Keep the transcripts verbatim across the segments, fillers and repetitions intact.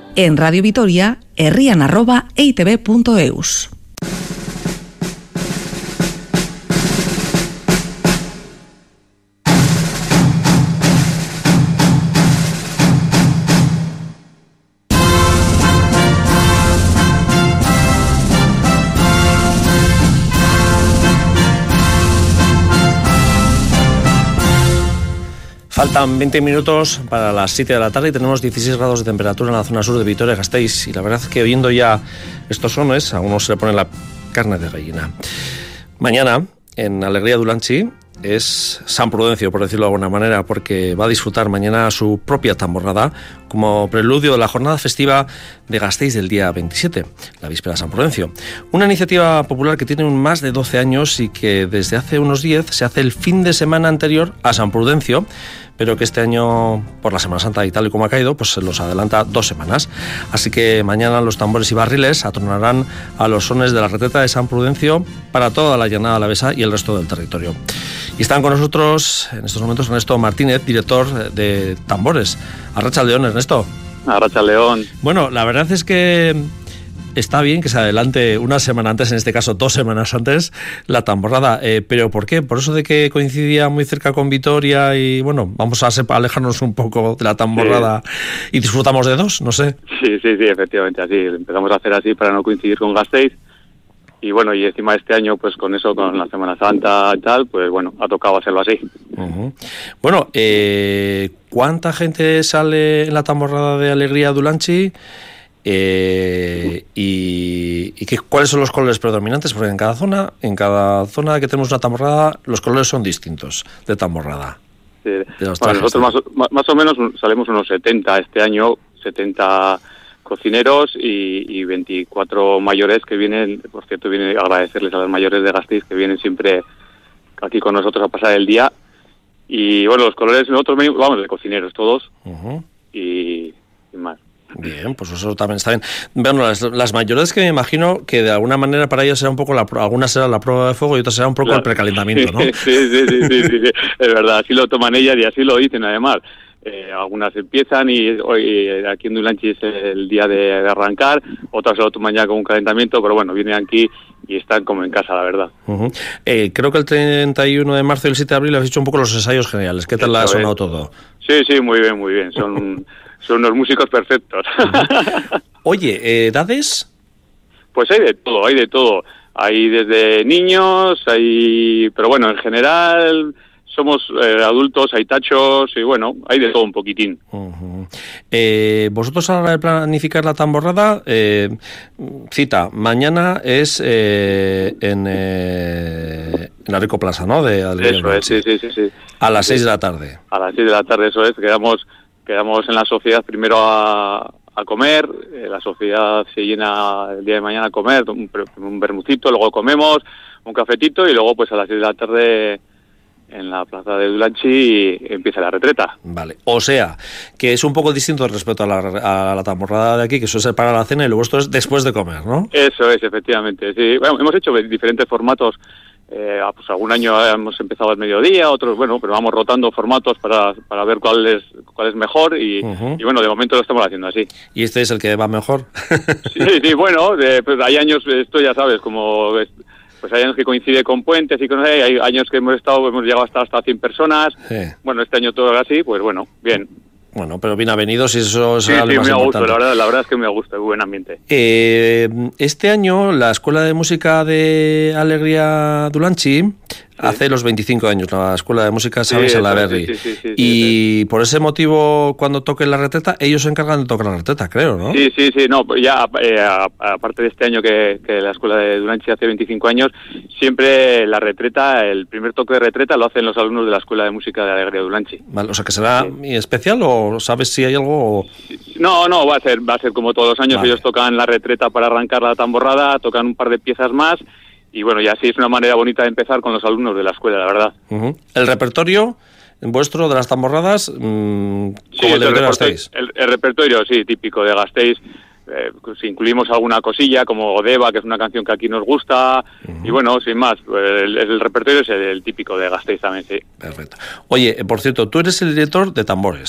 en Radio Vitoria, herrian arroba eitb punto eus. Faltan veinte minutos para las siete de la tarde y tenemos dieciséis grados de temperatura en la zona sur de Vitoria-Gasteiz. Y la verdad es que oyendo ya estos sones, a uno se le pone la carne de gallina. Mañana, en Alegría Dulantzi, es San Prudencio, por decirlo de alguna manera, porque va a disfrutar mañana su propia tamborrada como preludio de la jornada festiva de Gasteiz del día veintisiete, la víspera de San Prudencio. Una iniciativa popular que tiene más de doce años y que desde hace unos diez se hace el fin de semana anterior a San Prudencio, pero que este año, por la Semana Santa y tal y como ha caído, pues se los adelanta dos semanas. Así que mañana los tambores y barriles atronarán a los sones de la retreta de San Prudencio para toda la llanada alavesa y el resto del territorio. Y están con nosotros en estos momentos Ernesto Martínez, director de Tambores. Arratsaldeon, Ernesto. Arratsaldeon. Bueno, la verdad es que está bien que se adelante una semana antes, en este caso dos semanas antes, la tamborrada. Eh, ¿Pero por qué? ¿Por eso de que coincidía muy cerca con Vitoria y, bueno, vamos a alejarnos un poco de la tamborrada sí. y disfrutamos de dos? No sé. Sí, sí, sí, efectivamente, así. Empezamos a hacer así para no coincidir con Gasteiz. Y bueno, y encima este año, pues con eso, con la Semana Santa y tal, pues bueno, ha tocado hacerlo así. Uh-huh. Bueno, eh, ¿cuánta gente sale en la tamborrada de Alegría Dulantzi? Eh, y, y qué, ¿cuáles son los colores predominantes? Porque en cada zona, en cada zona que tenemos una tamborrada, los colores son distintos de tamborrada. Sí. De los bueno, nosotros más, más o menos salimos unos setenta este año, setenta cocineros y, y veinticuatro mayores que vienen. Por cierto, viene a agradecerles a los mayores de Gasteiz que vienen siempre aquí con nosotros a pasar el día. Y bueno, los colores nosotros vamos de cocineros todos. Uh-huh. y, y más. Bien, pues eso también está bien. Bueno, las, las mayores que me imagino que de alguna manera para ellas será un poco la algunas será la prueba de fuego y otras será un poco claro. el precalentamiento, ¿no? Sí, sí, sí, sí, sí, sí, es verdad, así lo toman ellas y así lo dicen además. Eh, algunas empiezan y hoy aquí en Dulantzi es el día de, de arrancar, otras se lo toman ya con un calentamiento, pero bueno, vienen aquí y están como en casa, la verdad. Uh-huh. Eh, creo que el treinta y uno de marzo y el siete de abril has hecho un poco los ensayos generales. ¿Qué tal ha sonado todo? Sí, sí, muy bien, muy bien. Son, son unos músicos perfectos. Uh-huh. Oye, ¿eh, ¿edades? Pues hay de todo, hay de todo. Hay desde niños, hay, pero bueno, en general somos eh, adultos, hay tachos y bueno, hay de todo un poquitín. Uh-huh. Eh, vosotros a la hora de planificar la tamborrada, eh, cita, mañana es eh, en, eh, en la Rico Plaza, ¿no? De Eso es, sí, sí, sí, sí. A las sí. seis de la tarde. A las seis de la tarde, eso es. Quedamos, quedamos en la sociedad primero a, a comer, eh, la sociedad se llena el día de mañana a comer, un, un bermucito, luego comemos, un cafetito y luego pues a las seis de la tarde en la plaza de Dulantzi empieza la retreta. Vale, o sea, que es un poco distinto respecto a la, a la tamborrada de aquí, que eso es para la cena y luego esto es después de comer, ¿no? Eso es, efectivamente, sí. Bueno, hemos hecho diferentes formatos, eh, pues algún año hemos empezado al mediodía, otros, bueno, pero vamos rotando formatos para, para ver cuál es, cuál es mejor y, uh-huh. y bueno, de momento lo estamos haciendo así. ¿Y este es el que va mejor? sí, sí, bueno, de, pues hay años, esto ya sabes, como... Pues hay años que coincide con puentes y con hay años que hemos estado, hemos llegado hasta hasta cien personas. Sí. Bueno, este año todo así, pues bueno, bien. Bueno, pero bien avenidos y eso sí, será sí, lo más muy a gusto, importante. la verdad, la verdad es que me gusta, es buen ambiente. Eh, este año la Escuela de Música de Alegría Dulantzi sí. hace los veinticinco años, la Escuela de Música Xavi sí, Salaberry. Sí, sí, sí, sí, y sí. por ese motivo, cuando toquen la retreta, ellos se encargan de tocar la retreta, creo, ¿no? Sí, sí, sí, no, ya eh, aparte de este año que, que la Escuela de Dulantzi hace veinticinco años, siempre la retreta, el primer toque de retreta lo hacen los alumnos de la Escuela de Música de Alegría Dulantzi. Vale, o sea, que será sí. especial o sabes si hay algo... O... No, no, va a ser va a ser como todos los años, vale. Ellos tocan la retreta para arrancar la tamborrada, tocan un par de piezas más. Y bueno, ya sí es una manera bonita de empezar con los alumnos de la escuela, la verdad. Uh-huh. ¿El repertorio vuestro de las tamborradas, mmm, sí, como el de Gasteiz? El, el repertorio, sí, típico de Gasteiz. Eh, pues incluimos alguna cosilla como Odeva, que es una canción que aquí nos gusta. Uh-huh. Y bueno, sin más, el, el repertorio es el, el típico de Gasteiz también, sí. Perfecto. Oye, por cierto, tú eres el director de tambores.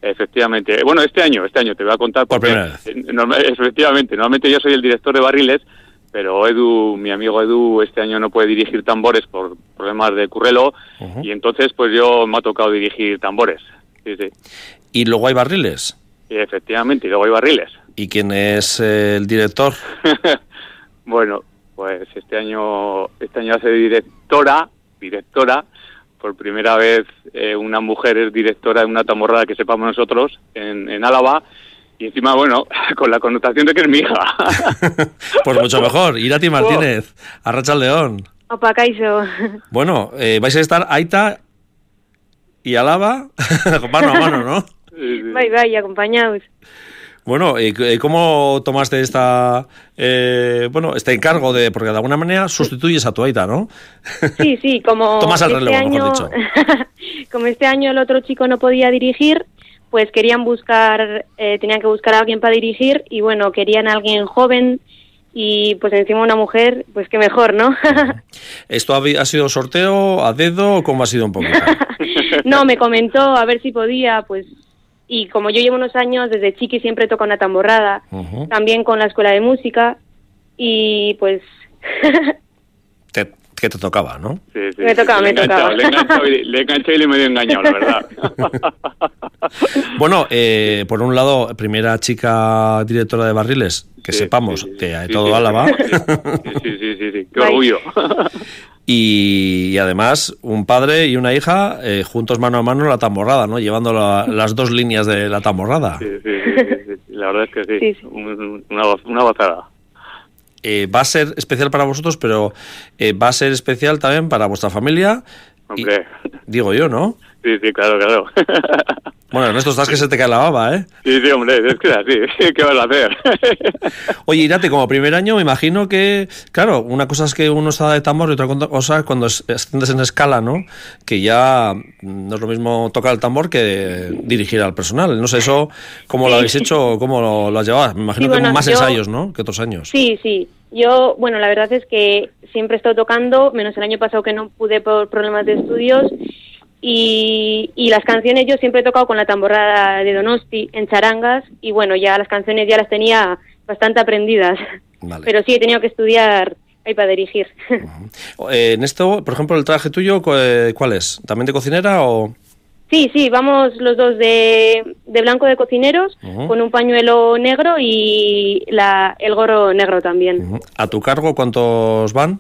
Efectivamente. Bueno, este año, este año te voy a contar. Por porque, primera vez. eh, norma- efectivamente, normalmente yo soy el director de barriles, pero Edu, mi amigo Edu, este año no puede dirigir tambores por problemas de currelo, Uh-huh. y entonces pues yo me ha tocado dirigir tambores. Sí, sí. Y luego hay barriles. Y efectivamente, y luego hay barriles. ¿Y quién es eh, el director? Bueno, pues este año, este año hace directora, directora, por primera vez eh, una mujer es directora de una tamborrada que sepamos nosotros en, en Álava, y encima, bueno, con la connotación de que es mi hija. Pues mucho mejor. Irati Martínez, Arratsaldeon. Opa, Kaixo. Bueno, eh, vais a estar Aita y Álava mano a mano, ¿no? Bai, bai, acompañados. Bueno, eh, ¿cómo tomaste esta, eh, bueno, este encargo de, porque de alguna manera sustituyes a tu Aita, ¿no? Sí, sí, como Tomas el este relevo, año, mejor dicho. como este año el otro chico no podía dirigir, pues querían buscar, eh, tenían que buscar a alguien para dirigir, y bueno, querían a alguien joven, y pues encima una mujer, pues qué mejor, ¿no? ¿Esto ha, ha sido sorteo, a dedo, o cómo ha sido un poquito? No, me comentó a ver si podía, pues, y como yo llevo unos años, desde chiqui siempre toco una tamborrada, Uh-huh. también con la escuela de música, y pues... Te, que te tocaba, ¿no? Sí, sí, Me sí, tocaba, le me he enganchado, tocaba. Le he enganchado y le he enganchado y le he medio engañado, la verdad. Bueno, eh, por un lado, primera chica directora de barriles, que Sí, sepamos, sí, sí, de sí, todo sí, Álava. Sí, sí, sí, sí, sí. Qué Bye. orgullo. Y, y además, un padre y una hija eh, juntos mano a mano en la tamborrada, ¿no? Llevando la- las dos líneas de la tamborrada. Sí, sí, sí, sí, sí. La verdad es que sí. Sí, sí. Un- Una, goz- una gozada. Eh, va a ser especial para vosotros, pero eh, va a ser especial también para vuestra familia. Y- Hombre. digo yo, ¿no? Sí, sí, claro, claro. Bueno, Ernesto, estás que se te cae la baba, ¿eh? Sí, sí, hombre, es que es así. ¿Qué vas a hacer? Oye, Irati, como primer año, me imagino que, claro, una cosa es que uno está de tambor y otra cosa es cuando es- asciendes en escala, ¿no? Que ya no es lo mismo tocar el tambor que dirigir al personal. No sé, eso, ¿cómo lo Sí. habéis hecho o cómo lo, lo has llevado? Me imagino Sí, que bueno, más yo- ensayos, ¿no? Que otros años. Sí, sí. Yo, bueno, la verdad es que siempre he estado tocando, menos el año pasado que no pude por problemas de estudios. Y, y las canciones yo siempre he tocado con la tamborrada de Donosti en charangas, y bueno, ya las canciones ya las tenía bastante aprendidas. Vale. Pero sí he tenido que estudiar ahí para dirigir. Eh, en esto, por ejemplo, el traje tuyo, cu- eh, ¿cuál es? ¿También de cocinera o...? Sí, sí, vamos los dos de, de blanco de cocineros, Ujú. con un pañuelo negro y la, el gorro negro también. Ujú. ¿A tu cargo cuántos van?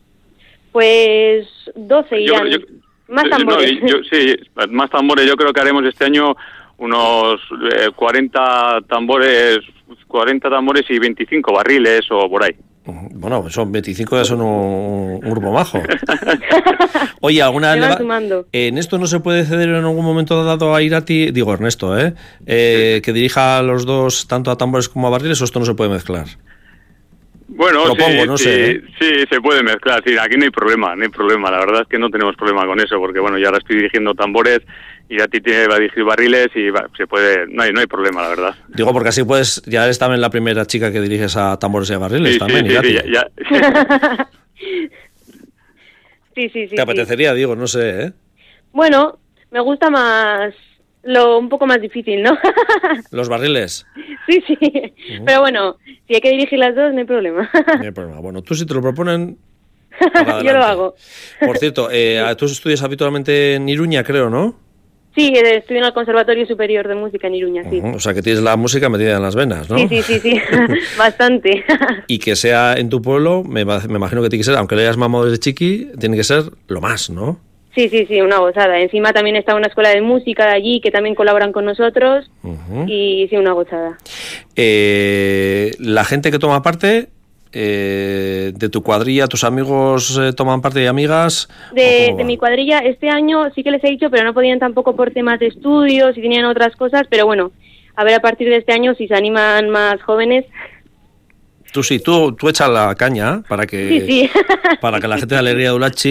Pues doce Yo irán. creo- yo- Más no, tambores. yo, sí, más tambores. Yo creo que haremos este año unos eh, cuarenta tambores, cuarenta tambores y veinticinco barriles o por ahí. Ujú. Bueno, son veinticinco, ya son un, un grupo majo. Oye, ¿alguna Se van leva- sumando. en esto no se puede ceder en algún momento dado a Irati, digo Ernesto, ¿eh? Eh, que dirija a los dos, tanto a tambores como a barriles, o esto no se puede mezclar? Bueno, Propongo, sí, no sí, sé, ¿eh? sí, se puede mezclar, sí, aquí no hay problema, no hay problema, la verdad es que no tenemos problema con eso, porque bueno, yo ahora estoy dirigiendo tambores y a ti te va a dirigir barriles y va, se puede, no hay, no hay problema, la verdad. Digo, porque así puedes, ya eres también la primera chica que diriges a tambores y a barriles Sí, también, sí, sí, Irati. sí, ya, ya. Sí, sí, sí. ¿Te sí. apetecería? Digo, no sé, ¿eh? Bueno, me gusta más lo un poco más difícil, ¿no? Los barriles. Sí, sí. Pero bueno, si hay que dirigir las dos, no hay problema. No hay problema. Bueno, tú si te lo proponen... Yo para lo adelante. hago. Por cierto, eh, tú estudias habitualmente en Iruña, creo, ¿no? Sí, eh, estudio en el Conservatorio Superior de Música en Iruña, sí. Ujú. O sea, que tienes la música metida en las venas, ¿no? Sí, sí, sí, sí. Bastante. Y que sea en tu pueblo, me, va- me imagino que tiene que ser, aunque le hayas mamado desde chiqui, tiene que ser lo más, ¿no? Sí, sí, sí, una gozada. Encima también está una escuela de música de allí que también colaboran con nosotros Ujú. y sí, una gozada. Eh, la gente que toma parte, eh, de tu cuadrilla, tus amigos eh, toman parte y amigas. ¿o De, cómo de va? mi cuadrilla, este año sí que les he dicho, pero no podían tampoco por temas de estudios y tenían otras cosas, pero bueno, a ver a partir de este año si se animan más jóvenes. Tú sí, tú, tú echa la caña para que, Sí, sí. para que la gente de Alegría de Ulachi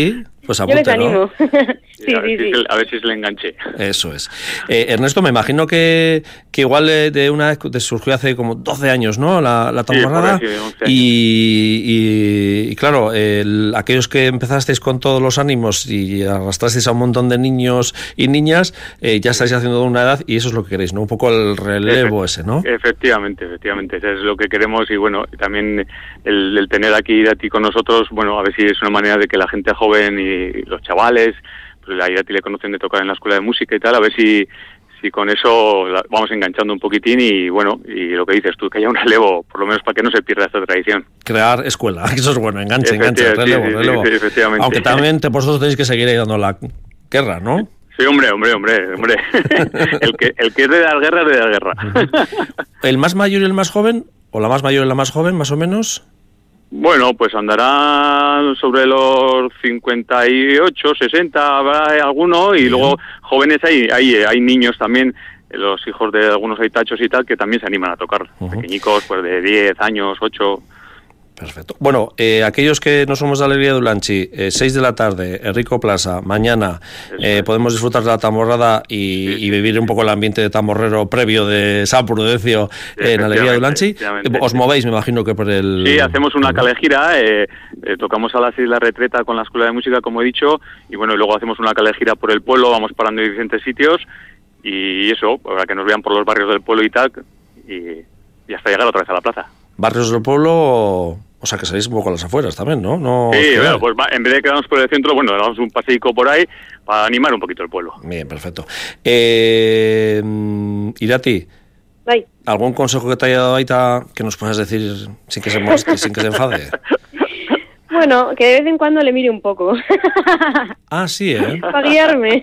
Pues yo apunte, les animo. ¿no? Sí, a, sí, ver si sí. se- a ver si se le enganche. Eso es. Eh, Ernesto, me imagino que, que igual eh, de una te surgió hace como doce años, ¿no? La, la Sí, tamborrada. por ahí, sí, once años. y, y, y claro, el- aquellos que empezasteis con todos los ánimos y arrastrasteis a un montón de niños y niñas, eh, ya estáis haciendo de una edad y eso es lo que queréis, ¿no? Un poco el relevo Efe- ese, ¿no? Efectivamente, efectivamente, eso es lo que queremos y bueno, también el, el tener aquí a ti con nosotros, bueno, a ver si es una manera de que la gente joven y los chavales, pues a Irati le conocen de tocar en la escuela de música y tal, a ver si si con eso la, vamos enganchando un poquitín y bueno, y lo que dices tú, que haya un relevo, por lo menos para que no se pierda esta tradición. Crear escuela, eso es bueno, enganche, enganche, Efecti- relevo, sí, sí, relevo. sí, efectivamente. Aunque también te, vosotros tenéis que seguir ahí dando la guerra, ¿no? Sí, hombre, hombre, hombre, hombre. el que el que es de dar guerra es de dar guerra. ¿El más mayor y el más joven? ¿O la más mayor y la más joven, más o menos? Bueno, pues andará sobre los cincuenta y ocho, sesenta, habrá alguno, y Bien. luego jóvenes hay, hay, hay niños también, los hijos de algunos aitachos y tal, que también se animan a tocar. Ujú. Pequeñicos, pues de diez años, ocho. Perfecto. Bueno, eh, aquellos que no somos de Alegría de Ulanchi, eh, seis de la tarde, Enrico Plaza, mañana eh, es. podemos disfrutar de la tamborrada y, Sí, sí. y vivir un poco el ambiente de tamborrero previo de San Prudencio eh, en Alegría de Ulanchi. Efectivamente, Os movéis, me imagino que por el... Sí, hacemos una calejira, eh, eh, tocamos a las seis la retreta con la Escuela de Música, como he dicho, y bueno, y luego hacemos una calejira por el pueblo, vamos parando en diferentes sitios, y eso, para que nos vean por los barrios del pueblo y tal, y, y hasta llegar otra vez a la plaza. Barrios del pueblo... O sea, que salís un poco a las afueras también, ¿no? no os Sí, quedáis. bueno, pues va- en vez de quedarnos por el centro, bueno, damos un paseico por ahí para animar un poquito el pueblo. Bien, perfecto. Eh, mm, Irati, Bye. ¿algún consejo que te haya dado Aita que nos puedas decir sin que se moleste, sin que se enfade? Bueno, que de vez en cuando le mire un poco. Ah, sí, ¿eh? Para guiarme.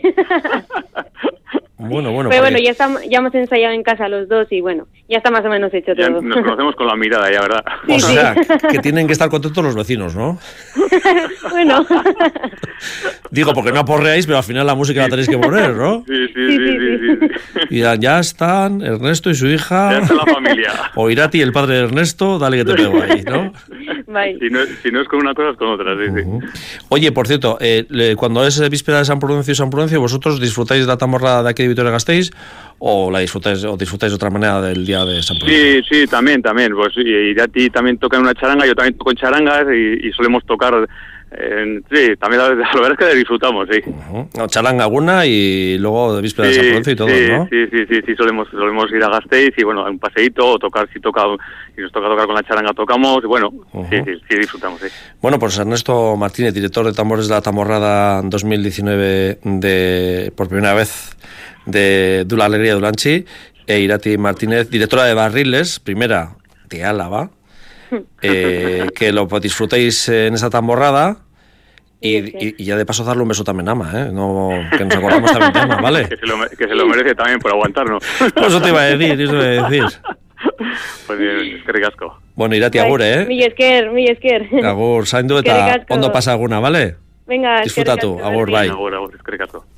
Bueno, bueno. Pero porque- bueno, ya, estamos, ya hemos ensayado en casa los dos y bueno, ya está más o menos hecho Ya todo. nos conocemos con la mirada ya, ¿verdad? Sí, O sí. sea, que tienen que estar contentos los vecinos, ¿no? Bueno. Digo, porque no aporreáis, pero al final la música la tenéis que poner, ¿no? Sí, sí, sí, sí, sí, sí. Y ya, ya están Ernesto y su hija. Ya está la familia. O Irati, el padre de Ernesto, dale que te pego ahí, ¿no? Bye. Si no, si no es con una cosa, es con otra, sí, sí. Ujú. Oye, por cierto, eh, le- cuando es eh, víspera de San Prudencio y San Prudencio, ¿vosotros disfrutáis de la tamborrada de aquí de Vitoria-Gasteiz o la disfrutáis o disfrutáis de otra manera del día de San Prudencio? Sí, sí, también, también. Pues y, y a ti también toca en una charanga, yo también toco en charangas y, y solemos tocar. En, sí, también la, la verdad es que disfrutamos, sí. Ujú. No, charanga alguna y luego de víspera de Sí, San Prudencio y todo, sí, ¿no? sí, sí, sí, sí, solemos, solemos ir a Gasteiz y bueno, un paseíto o tocar, si toca, si nos toca tocar con la charanga tocamos y bueno, Ujú. sí, sí, sí, disfrutamos, sí. Bueno, pues Ernesto Martínez, director de tambores de la tamborrada dos mil diecinueve de, por primera vez de Dula Alegría de Ulanchi, e Irati Martínez, directora de Barriles, primera de Álava, eh, que lo disfrutéis en esa tamborrada y, y, y ya de paso darle un beso también a Ama, ¿eh? No, que nos acordamos también de Ama, ¿vale? Que se lo, que se lo merece también por aguantarnos. Pues eso te iba a decir, eso te iba a decir. Pues bien, es que ricasco. Bueno, Irati, agur, ¿eh? Mi esker, mi esker. Agur, zaindu eta Eskerrik asko. ondo pasa alguna, ¿vale? Venga, Disfruta eskerrik tú, asko, agur, berdin. bai. Agur, agur, es que ricasco.